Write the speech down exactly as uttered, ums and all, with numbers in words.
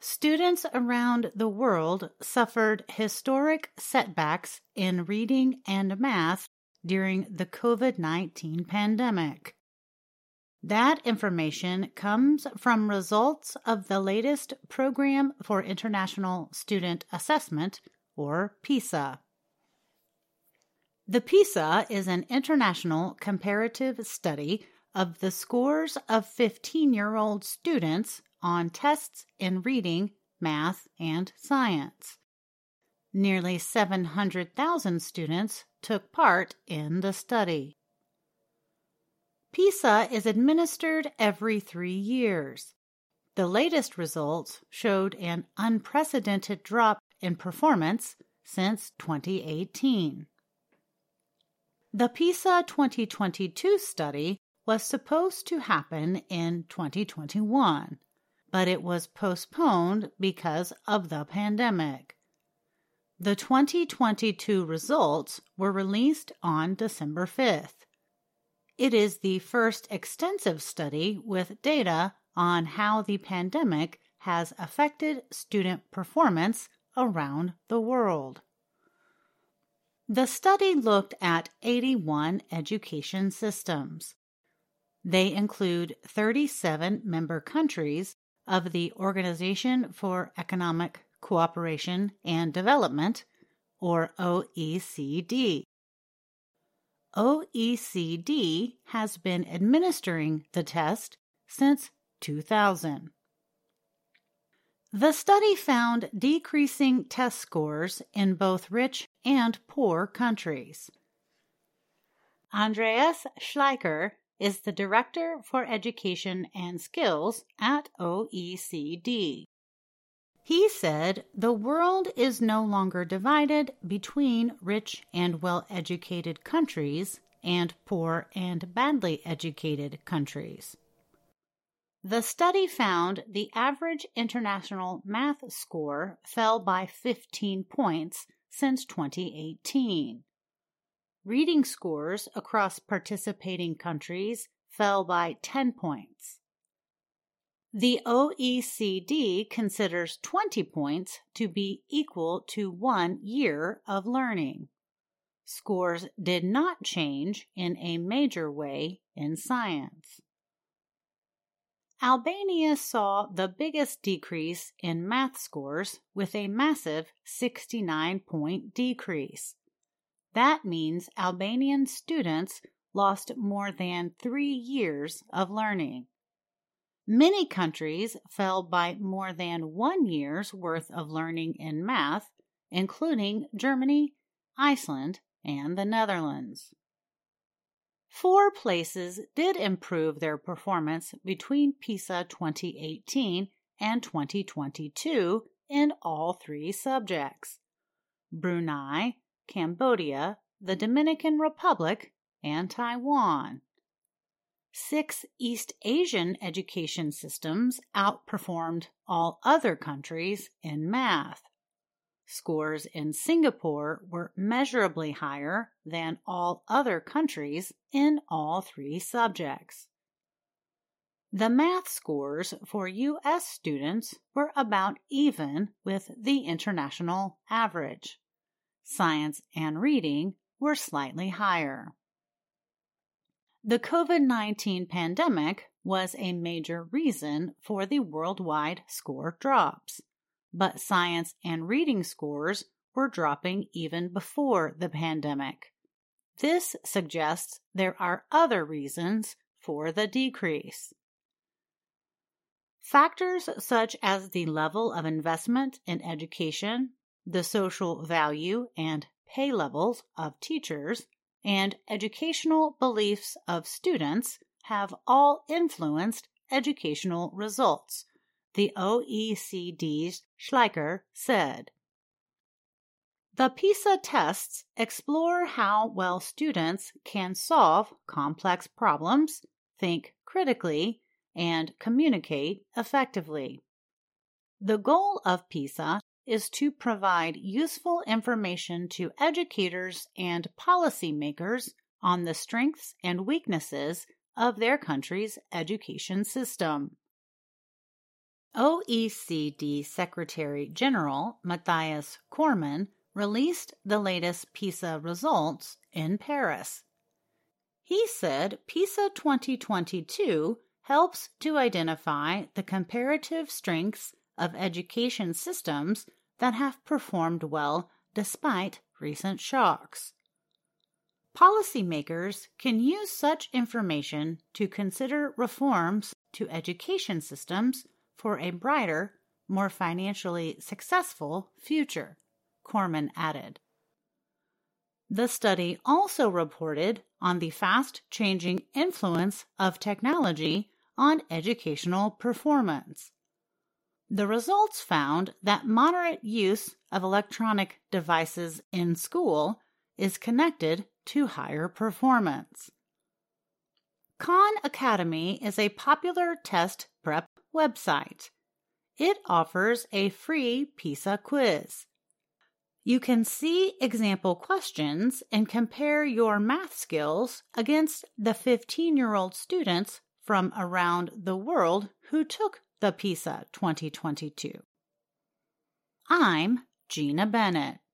Students around the world suffered historic setbacks in reading and math during the COVID nineteen pandemic. That information comes from results of the latest Program for International Student Assessment, or PISA. The PISA is an international comparative study of the scores of fifteen-year-old students on tests in reading, math, and science. Nearly seven hundred thousand students took part in the study. PISA is administered every three years. The latest results showed an unprecedented drop in performance since twenty eighteen. The PISA twenty twenty-two study was supposed to happen in twenty twenty-one, but it was postponed because of the pandemic. The twenty twenty-two results were released on December fifth. It is the first extensive study with data on how the pandemic has affected student performance around the world. The study looked at eighty-one education systems. They include thirty-seven member countries of the Organization for Economic Cooperation and Development, or O E C D. O E C D has been administering the test since two thousand. The study found decreasing test scores in both rich and poor countries. Andreas Schleicher is the Director for Education and Skills at O E C D. He said the world is no longer divided between rich and well-educated countries and poor and badly educated countries. The study found the average international math score fell by fifteen points since twenty eighteen. Reading scores across participating countries fell by ten points. The O E C D considers twenty points to be equal to one year of learning. Scores did not change in a major way in science. Albania saw the biggest decrease in math scores with a massive sixty-nine point decrease. That means Albanian students lost more than three years of learning. Many countries fell by more than one year's worth of learning in math, including Germany, Iceland, and the Netherlands. Four places did improve their performance between PISA twenty eighteen and twenty twenty-two in all three subjects: Brunei, Cambodia, the Dominican Republic, and Taiwan. Six East Asian education systems outperformed all other countries in math. Scores in Singapore were measurably higher than all other countries in all three subjects. The math scores for U S students were about even with the international average. Science and reading were slightly higher. The COVID nineteen pandemic was a major reason for the worldwide score drops, but science and reading scores were dropping even before the pandemic. This suggests there are other reasons for the decrease. Factors such as the level of investment in education, the social value and pay levels of teachers, and educational beliefs of students have all influenced educational results, the O E C D's Schleicher said. The PISA tests explore how well students can solve complex problems, think critically, and communicate effectively. The goal of PISA is to provide useful information to educators and policymakers on the strengths and weaknesses of their country's education system. O E C D Secretary General Matthias Cormann released the latest PISA results in Paris. He said PISA twenty twenty-two helps to identify the comparative strengths of education systems that have performed well despite recent shocks. Policymakers can use such information to consider reforms to education systems for a brighter, more financially successful future, Cormann added. The study also reported on the fast-changing influence of technology on educational performance. The results found that moderate use of electronic devices in school is connected to higher performance. Khan Academy is a popular test prep website. It offers a free PISA quiz. You can see example questions and compare your math skills against the fifteen-year-old students from around the world who took the PISA twenty twenty-two. I'm Gina Bennett.